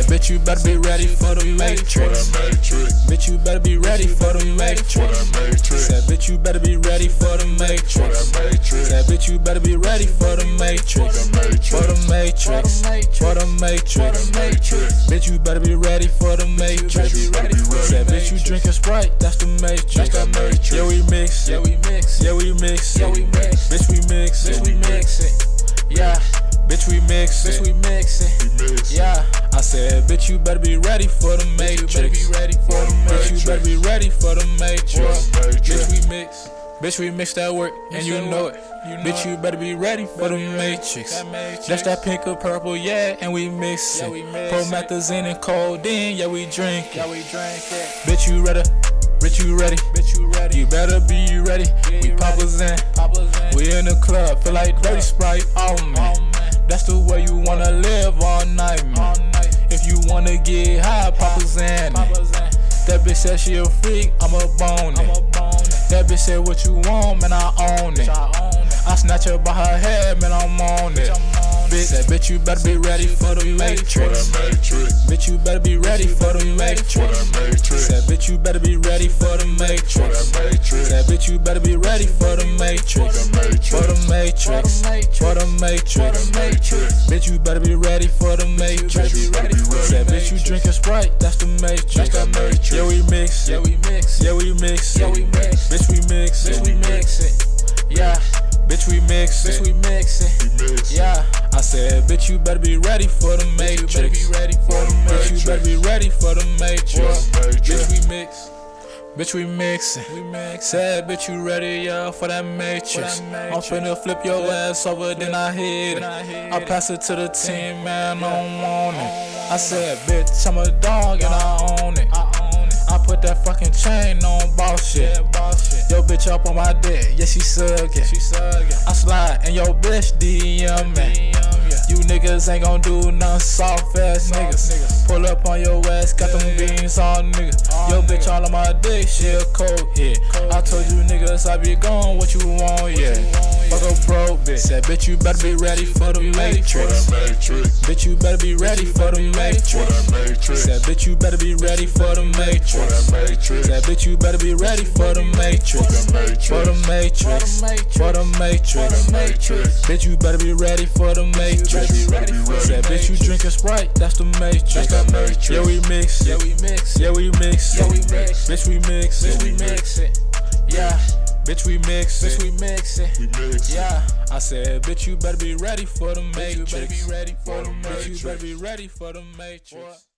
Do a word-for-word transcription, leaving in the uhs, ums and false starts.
Said, bitch, you better be ready for the Matrix. Bitch, you better be ready for the Matrix. Said, bitch, you better be ready for the Matrix. Said, bitch, you better be ready for the Matrix. For the Matrix. For the Matrix. Bitch, you better be ready for the Matrix. Said, bitch, you drinking Sprite, that's the Matrix. Yeah, we mix. Yeah, we mix. Yeah, we mix. Yeah, we mix. Bitch, we mix. Bitch, we mix it. Yeah. Bitch, we mix it. Bitch, we mix it. Yeah. I said, bitch, you better be ready for the Matrix. Bitch, you better be ready for the Matrix. Bitch, we mix. Bitch, we mix that work, and you know it. Bitch, you better be ready for the Matrix. That's that pink or purple, yeah, and we mix it. Promethazine and codeine, yeah, we drink it. Bitch, you ready? Bitch, you ready? Bitch, you ready? You better be ready. We poppers in. We in the club, feel like dirty Sprite. Oh man, that's the way you wanna live all night, man. If you wanna get high, poppers in. That bitch said she a freak, I'm a bone it. That bitch said what you want, man, I own it. I snatch her by her head, man, I'm on it. Bitch said, bitch, you better be ready for the Matrix. Bitch, you better be ready for the Matrix. Said, bitch, you better be ready for the Matrix. Said, bitch, you better be ready for the Matrix. For the Matrix. For the Matrix. Bitch, you better be ready for the Matrix. Said, bitch, you drinking Sprite, that's the Matrix. Yeah, we mix. Yeah, we mix. Yeah, we mix. Yeah, we mix. Bitch, we mix. Bitch, we mix it. Yeah. Bitch, we mix it. Bitch, we mix it. Yeah. I said, bitch, you better be ready for the Matrix. Bitch, you better be ready for the Matrix. Bitch, we mix. Bitch, we mix it. Said, bitch, you ready, yeah, for that Matrix. I'm finna flip your ass over, then I hit it. I pass it to the team, man, I don't want it. I said, bitch, I'm a dog and I own it. I put that fucking chain on, boss shit. Yo, bitch up on my dick, yeah, she suckin'. I slide and yo, bitch D M me. You niggas ain't gon' do nothing, soft ass niggas. Pull up on your ass, got them beans on nigga. Yo, bitch all on my dick, she a cold hit. I told you niggas I be gone, what you want, yeah. Fuck a broke bitch. Said, bitch, you better be ready for the Matrix. Bitch, you better be ready for the Matrix. Said, bitch, you better be ready for the Matrix. Said, bitch, you better be ready for the Matrix. For the Matrix. For the Matrix. Bitch, you better be ready for the Matrix. Said, bitch, you drinking Sprite, that's the Matrix. Yeah, we mix. Yeah, we mix. Yeah, we mix. Yeah, we mix. Bitch, we mix. Bitch, we mix it. Yeah. Bitch, we mix it. Bitch, we mix it. Yeah. I said, bitch, you better be ready for the Matrix. Bitch, you better be ready for the Matrix.